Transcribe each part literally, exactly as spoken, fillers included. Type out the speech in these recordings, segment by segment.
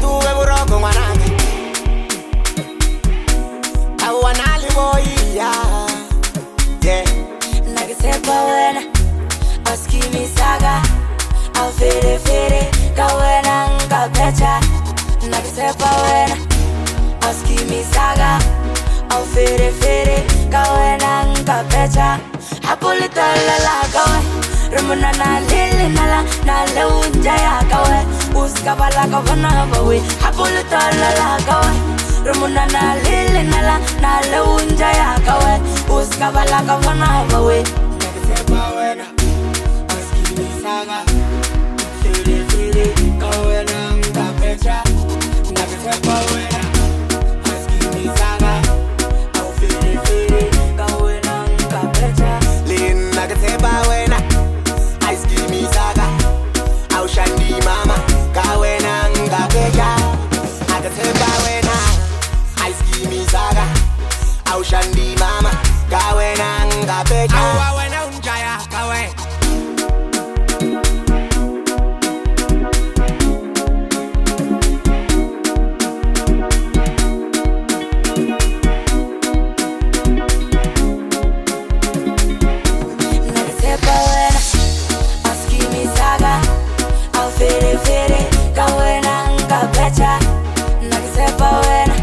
tuwe buroko mwanangu awanali boy yeah yeah nakisepa wena askimi saga au fere fere kawena ngapecha nakisepa wena askimi saga au fere fere kawena ngapecha hapulita la la kawe rumuna na lili nala na leunja ya kawe uskabala kavana bawe hapulita la la kawe rumuna na lili nala na leunja ya kawe uskabala kavana bawe nakisepa wena askimi saga fere fere kawena ngapecha nakisepa wena askimi saga au fere fere kawena ngapecha lin nakisepa wena ice cream saga au shandi mama kawena ngapecha nakisepa wena ice cream saga au shandi mama kawena ngapecha awa wena unjaya kawe nakisepa wena askimi saga au fere fere kawena ngapecha nakisepa wena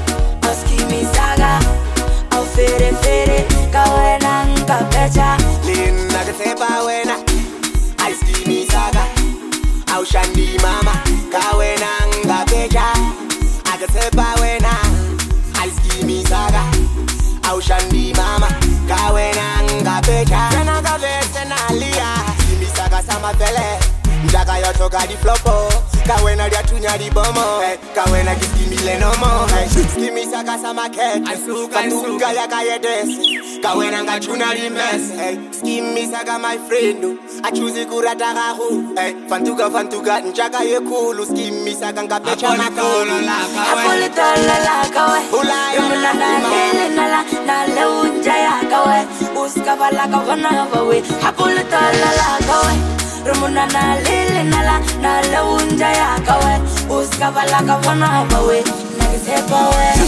askimi saga au fere fere kawena ngapecha lin nakisepa wena ice cream saga au shandi mama kawena ngapecha nakisepa wena ice cream saga au shandi mama kawena ngapecha tena kavese nalia kimi saga sama vele njaka yotoka di flopo kawena dia tunya di bomo hey, kawena kiskimile nomo hey, kimi saga sama ket fatuka ya kayedesi kawena ngachuna di mess hey, kimi saga my friend achuzi kurata gahu hey, fantuka fantuka njaka yekulu kimi saga ngapecha makolo la kawe apulitola la kawe rumuna na lili nala na leunja ya kawe uskabala kavana bawe apulitola la kawe rumuna na lili nala na leunja ya kawe uskabala kavana bawe nakisepa wena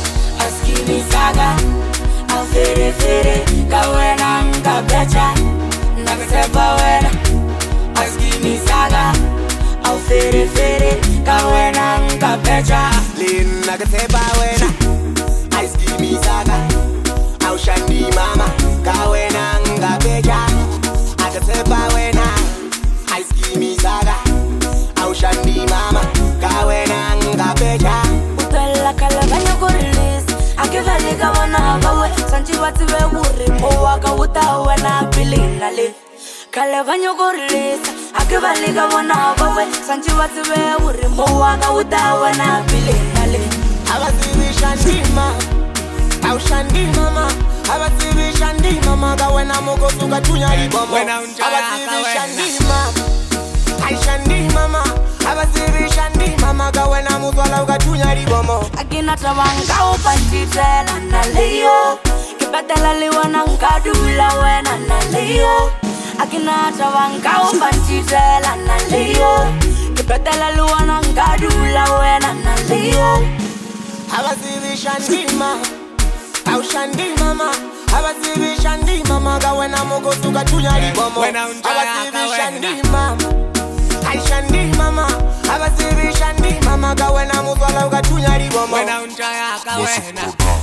askimi saga au fere fere kawena ngapecha nakisepa wena askimi saga au fere fere kawena ngapecha lin nakisepa wena ice cream saga au shandi mama kawena ngapecha nakisepa wena ice cream saga au shandi mama kawena ngapecha utela kalabanya kurilis akivali kawana bawe sanchi wati we uri mowaga utawe na pilina le kalabanya kurilis akivali kawana bawe sanchi wati we uri mowaga utawe na pilina le abasibi shandi mama au shandi mama abasibi shandi mama kawena mugosu katunya libomo abasibi shandi mama ai shandi mama abasibi shandi mama kawena muzwala ukatunya libomo akina tawanga upantitela na leo kibadala liwa na nkadula wena na leo akina tawanga upantitela na leo kibadala liwa na nkadula wena na leo abasibi shandi mama au shandi mama abasibi shandi mama kawena mugosu katunya libomo abasibi shandi mama ai shandi mama abasibi shandi mama kawena muzwala ukatunya libomo Wena unjaya kawena